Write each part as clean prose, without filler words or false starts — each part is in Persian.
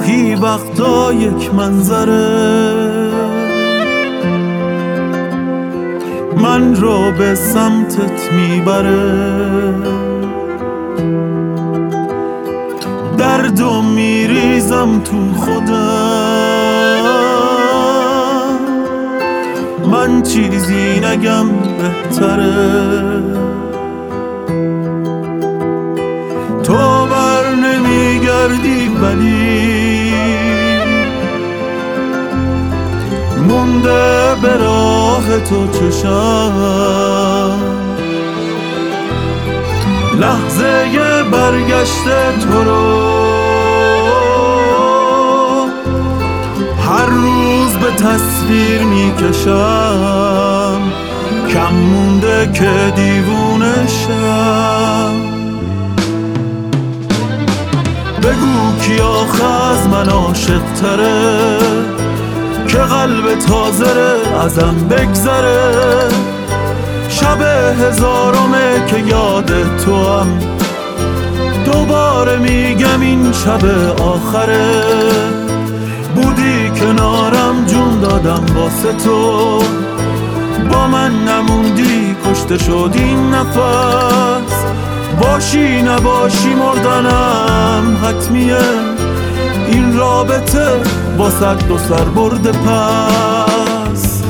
گاهی وقتا یک منظره من رو به سمتت میبره، دردو میریزم تو خودم، من چیزی نگم بهتره. تو بر نمیگردی ولی مونده به راه تو چشم، لحظه برگشت تو رو هر روز به تصویر میکشم، کم مونده که دیوونه شم. بگو کی آخه از من عاشق تره که قلب تازره ازم بگذره، شب هزارمه که یاد تو هم دوباره میگم این شب آخره. بودی کنارم جون دادم واسه تو، با من نموندی کشته شد این نفس، باشی نباشی مردنم حتمیه، این رابطه واسه دو سر برده پس.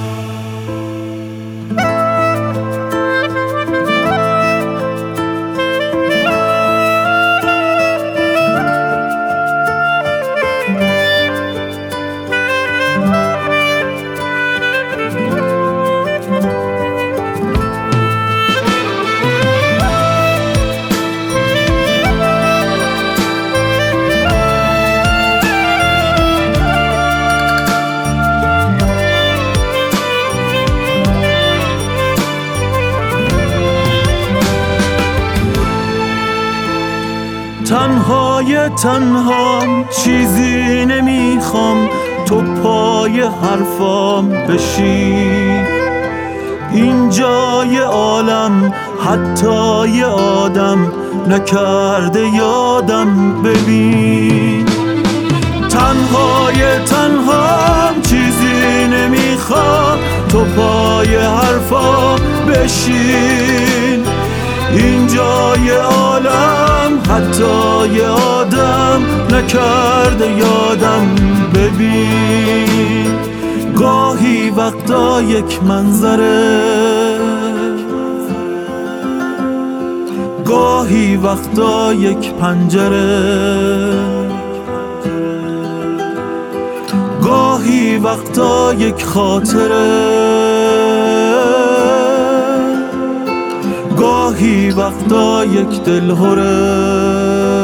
تنهای تنهام چیزی نمیخوام، تو پای حرفام بشی، این جای عالم حتی یه آدم نکرده یادم ببین. تنهای تنهام چیزی نمیخوام، تو پای حرفام بشین، این جای عالم حتی یه آدم نکرده یادم ببین. گاهی وقتا یک منظره، گاهی وقتا یک پنجره، گاهی وقتا یک خاطره، گاهی وقتا یک دلهره.